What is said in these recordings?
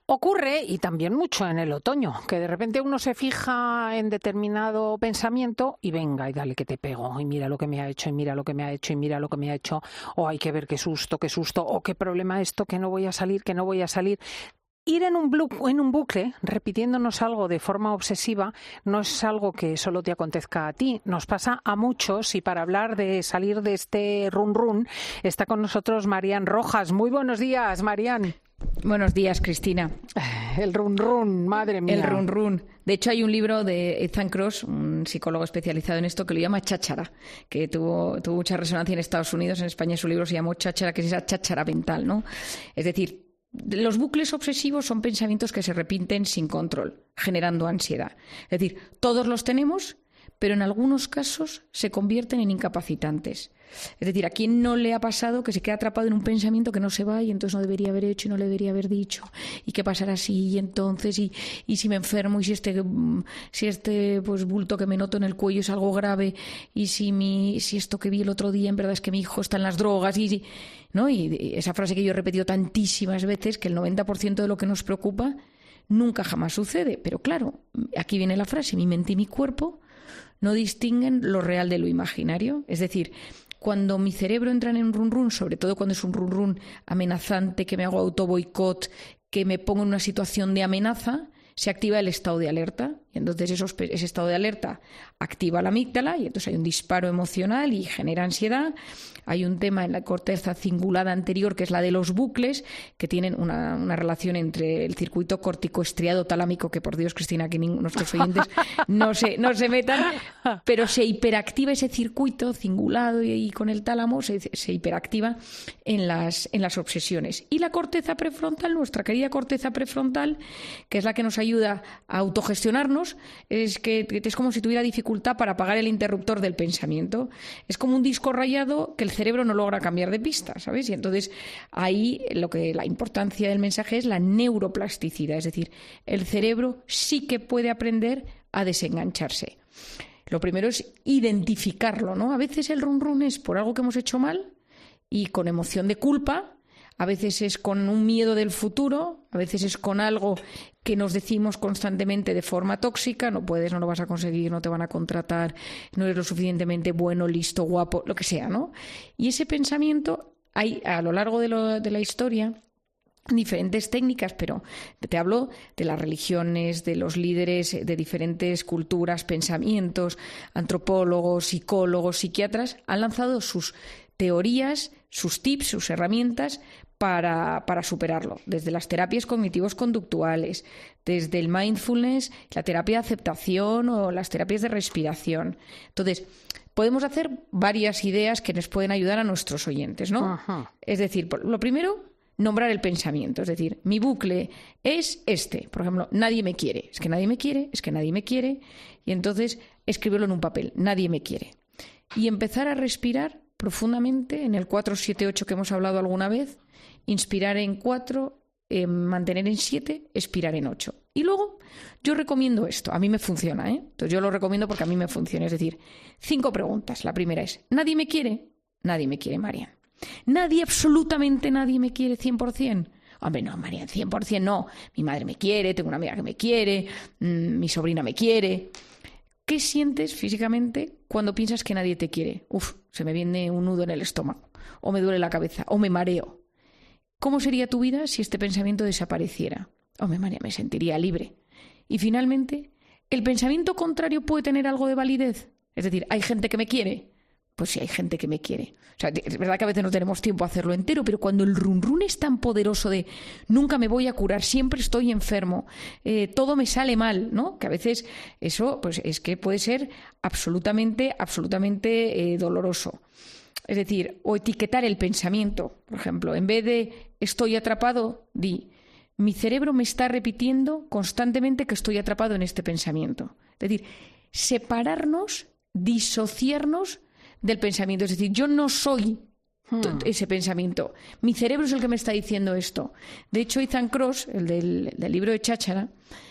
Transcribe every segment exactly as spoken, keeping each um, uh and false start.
Ocurre, y también mucho en el otoño, que de repente uno se fija en determinado pensamiento y venga, y dale que te pego, y mira lo que me ha hecho, y mira lo que me ha hecho, y mira lo que me ha hecho, o hay que ver qué susto, qué susto, o qué problema esto, que no voy a salir, que no voy a salir. Ir en un, blu- en un bucle, repitiéndonos algo de forma obsesiva, no es algo que solo te acontezca a ti, nos pasa a muchos, y para hablar de salir de este run run, está con nosotros Marían Rojas. Muy buenos días, Marían. Buenos días, Cristina. El run run, madre mía. El run run. De hecho, hay un libro de Ethan Kross, un psicólogo especializado en esto, que lo llama cháchara, que tuvo, tuvo mucha resonancia en Estados Unidos. En España su libro se llamó cháchara, que es esa cháchara mental, ¿no? Es decir, los bucles obsesivos son pensamientos que se repiten sin control, generando ansiedad. Es decir, todos los tenemos, pero en algunos casos se convierten en incapacitantes. Es decir, ¿a quién no le ha pasado que se queda atrapado en un pensamiento que no se va y entonces no debería haber hecho y no le debería haber dicho? ¿Y qué pasará si? Y entonces, y, y si me enfermo, y si este, si este pues, bulto que me noto en el cuello es algo grave, y si, mi, si esto que vi el otro día en verdad es que mi hijo está en las drogas, y, ¿no? Y esa frase que yo he repetido tantísimas veces, que el noventa por ciento de lo que nos preocupa nunca jamás sucede. Pero claro, aquí viene la frase, mi mente y mi cuerpo no distinguen lo real de lo imaginario. Es decir, cuando mi cerebro entra en un run run, sobre todo cuando es un run run amenazante, que me hago autoboicot, que me pongo en una situación de amenaza, se activa el estado de alerta. Y entonces esos, ese estado de alerta activa la amígdala y entonces hay un disparo emocional y genera ansiedad. Hay un tema en la corteza cingulada anterior, que es la de los bucles, que tienen una, una relación entre el circuito corticoestriado talámico, que por Dios, Cristina, que nuestros oyentes no se, no se metan, pero se hiperactiva ese circuito cingulado y, y con el tálamo se, se hiperactiva en las, en las obsesiones. Y la corteza prefrontal, nuestra querida corteza prefrontal, que es la que nos ayuda a autogestionarnos, es que es como si tuviera dificultad para apagar el interruptor del pensamiento. Es como un disco rayado que el cerebro no logra cambiar de pista, ¿sabes? Y entonces ahí lo que la importancia del mensaje es la neuroplasticidad, es decir, el cerebro sí que puede aprender a desengancharse. Lo primero es identificarlo, ¿no? A veces el run run es por algo que hemos hecho mal y con emoción de culpa. A veces es con un miedo del futuro, a veces es con algo que nos decimos constantemente de forma tóxica, no puedes, no lo vas a conseguir, no te van a contratar, no eres lo suficientemente bueno, listo, guapo, lo que sea, ¿no? Y ese pensamiento, hay a lo largo de, lo, de la historia diferentes técnicas, pero te hablo de las religiones, de los líderes de diferentes culturas, pensamientos, antropólogos, psicólogos, psiquiatras, han lanzado sus teorías, sus tips, sus herramientas para, para superarlo, desde las terapias cognitivos conductuales, desde el mindfulness, la terapia de aceptación o las terapias de respiración. Entonces, podemos hacer varias ideas que nos pueden ayudar a nuestros oyentes, ¿no? Ajá. Es decir, lo primero, nombrar el pensamiento, es decir, mi bucle es este, por ejemplo, nadie me quiere, es que nadie me quiere, es que nadie me quiere, y entonces escribirlo en un papel, nadie me quiere. Y empezar a respirar profundamente en el cuatro siete ocho que hemos hablado alguna vez, inspirar en cuatro, eh, mantener en siete, expirar en ocho. Y luego yo recomiendo esto, a mí me funciona, ¿eh? Entonces yo lo recomiendo porque a mí me funciona, es decir, cinco preguntas. La primera es, ¿nadie me quiere? Nadie me quiere, Marían. ¿Nadie, absolutamente nadie me quiere cien por ciento? Hombre, no, Marían, cien por ciento no. Mi madre me quiere, tengo una amiga que me quiere, mmm, mi sobrina me quiere. ¿Qué sientes físicamente cuando piensas que nadie te quiere? Uf, se me viene un nudo en el estómago, o me duele la cabeza, o me mareo. ¿Cómo sería tu vida si este pensamiento desapareciera? Hombre, María, me sentiría libre. Y finalmente, ¿el pensamiento contrario puede tener algo de validez? Es decir, ¿hay gente que me quiere? Pues sí, hay gente que me quiere. O sea, es verdad que a veces no tenemos tiempo a hacerlo entero, pero cuando el run run es tan poderoso de nunca me voy a curar, siempre estoy enfermo, eh, todo me sale mal, ¿no? Que a veces eso pues es que puede ser absolutamente, absolutamente eh, doloroso. Es decir, o etiquetar el pensamiento, por ejemplo, en vez de estoy atrapado, di mi cerebro me está repitiendo constantemente que estoy atrapado en este pensamiento. Es decir, separarnos, disociarnos del pensamiento. Es decir, yo no soy hmm. ese pensamiento. Mi cerebro es el que me está diciendo esto. De hecho, Ethan Kross, el del, del libro de cháchara,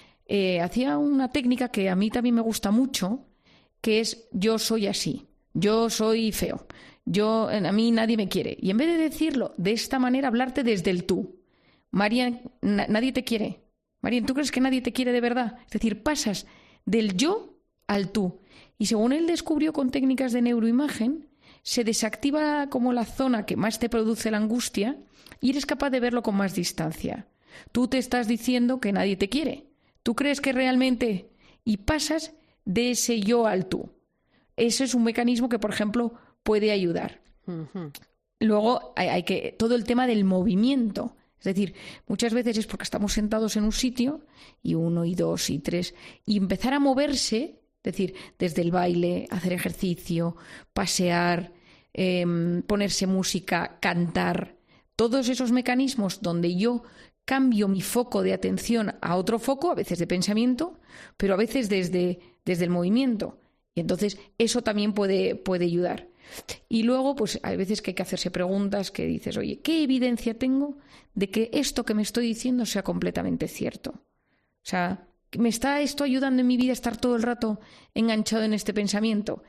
eh, hacía una técnica que a mí también me gusta mucho, que es yo soy así, yo soy feo, yo, a mí nadie me quiere. Y en vez de decirlo de esta manera, hablarte desde el tú. María, na- nadie te quiere. Marian, ¿tú crees que nadie te quiere de verdad? Es decir, pasas del yo al tú. Y según él descubrió con técnicas de neuroimagen, se desactiva como la zona que más te produce la angustia y eres capaz de verlo con más distancia. Tú te estás diciendo que nadie te quiere. ¿Tú crees que realmente...? Y pasas de ese yo al tú. Eso es un mecanismo que, por ejemplo, puede ayudar. Uh-huh. Luego hay, hay que... Todo el tema del movimiento. Es decir, muchas veces es porque estamos sentados en un sitio y uno y dos y tres y empezar a moverse, es decir, desde el baile, hacer ejercicio, pasear, eh, ponerse música, cantar, todos esos mecanismos donde yo cambio mi foco de atención a otro foco, a veces de pensamiento, pero a veces desde, desde el movimiento. Y entonces eso también puede, puede ayudar. Y luego, pues hay veces que hay que hacerse preguntas que dices, oye, ¿qué evidencia tengo de que esto que me estoy diciendo sea completamente cierto? O sea, ¿me está esto ayudando en mi vida a estar todo el rato enganchado en este pensamiento?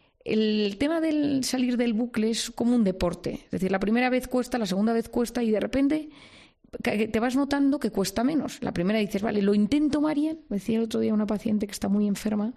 El tema del salir del bucle es como un deporte. Es decir, la primera vez cuesta, la segunda vez cuesta y de repente te vas notando que cuesta menos. La primera dices, vale, lo intento, Marian. Me decía el otro día una paciente que está muy enferma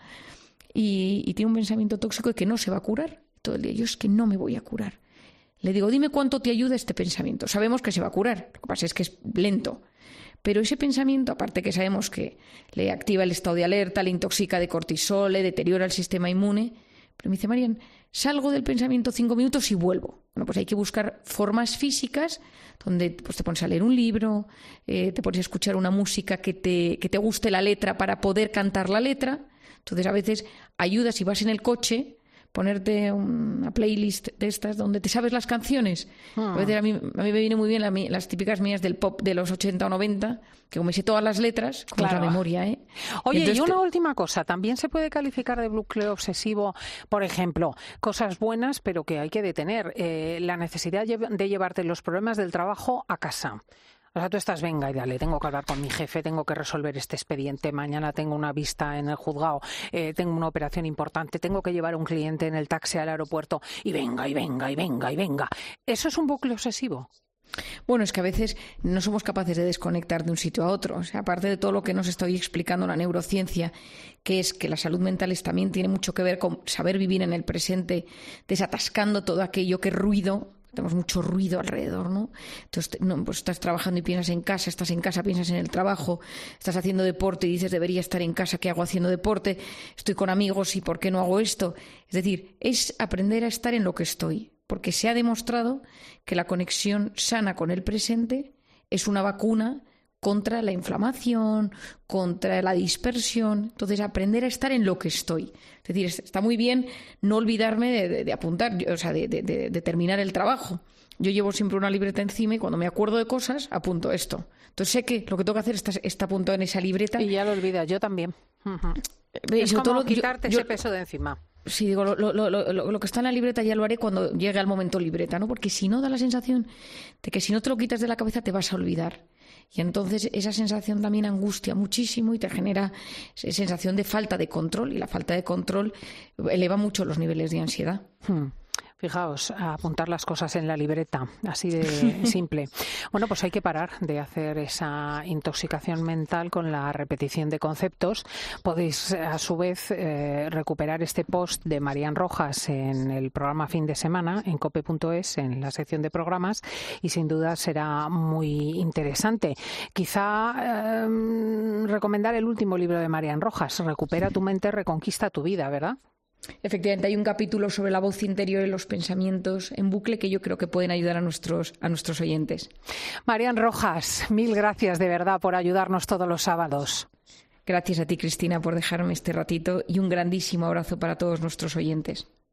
y, y tiene un pensamiento tóxico de que no se va a curar. Todo el día, yo es que no me voy a curar. Le digo, dime cuánto te ayuda este pensamiento. Sabemos que se va a curar, lo que pasa es que es lento. Pero ese pensamiento, aparte que sabemos que le activa el estado de alerta, le intoxica de cortisol, le deteriora el sistema inmune. Pero me dice, Marian, salgo del pensamiento cinco minutos y vuelvo. Bueno, pues hay que buscar formas físicas donde pues, te pones a leer un libro, eh, te pones a escuchar una música que te, que te guste la letra para poder cantar la letra. Entonces, a veces ayuda si vas en el coche, ponerte una playlist de estas donde te sabes las canciones. Ah. A veces a mí, a mí me viene muy bien la, las típicas mías del pop de los ochenta o noventa, que como me sé todas las letras, como claro. La memoria, ¿eh? Oye, y, entonces, y una te... última cosa, ¿también se puede calificar de bucle obsesivo, por ejemplo, cosas buenas pero que hay que detener? Eh, la necesidad de llevarte los problemas del trabajo a casa. O sea, tú estás, venga y dale, tengo que hablar con mi jefe, tengo que resolver este expediente, mañana tengo una vista en el juzgado, eh, tengo una operación importante, tengo que llevar a un cliente en el taxi al aeropuerto y venga, y venga, y venga, y venga. ¿Eso es un bucle obsesivo? Bueno, es que a veces no somos capaces de desconectar de un sitio a otro. O sea, aparte de todo lo que nos estoy explicando la neurociencia, que es que la salud mental es, también tiene mucho que ver con saber vivir en el presente, desatascando todo aquello que es ruido. Tenemos mucho ruido alrededor, ¿no? Entonces, no, pues estás trabajando y piensas en casa, estás en casa, piensas en el trabajo, estás haciendo deporte y dices, debería estar en casa, ¿qué hago haciendo deporte? Estoy con amigos y ¿por qué no hago esto? Es decir, es aprender a estar en lo que estoy, porque se ha demostrado que la conexión sana con el presente es una vacuna contra la inflamación, contra la dispersión. Entonces, aprender a estar en lo que estoy. Es decir, está muy bien no olvidarme de, de, de apuntar, o sea, de, de, de terminar el trabajo. Yo llevo siempre una libreta encima y cuando me acuerdo de cosas, apunto esto. Entonces, sé que lo que tengo que hacer está, está apuntado en esa libreta. Y ya lo olvidas, yo también. Uh-huh. Es como todo, quitarte yo, ese yo, peso de encima. Sí, digo, lo, lo, lo, lo, lo que está en la libreta ya lo haré cuando llegue al momento libreta, ¿no? Porque si no, da la sensación de que si no te lo quitas de la cabeza te vas a olvidar. Y entonces esa sensación también angustia muchísimo y te genera sensación de falta de control. Y la falta de control eleva mucho los niveles de ansiedad. Hmm. Fijaos, a apuntar las cosas en la libreta, así de simple. Bueno, pues hay que parar de hacer esa intoxicación mental con la repetición de conceptos. Podéis, a su vez, eh, recuperar este post de Marian Rojas en el programa Fin de Semana, en cope punto es, en la sección de programas, y sin duda será muy interesante. Quizá eh, recomendar el último libro de Marian Rojas, Recupera tu mente, reconquista tu vida, ¿verdad? Efectivamente, hay un capítulo sobre la voz interior y los pensamientos en bucle que yo creo que pueden ayudar a nuestros, a nuestros oyentes. Marian Rojas, mil gracias de verdad por ayudarnos todos los sábados. Gracias a ti, Cristina, por dejarme este ratito y un grandísimo abrazo para todos nuestros oyentes.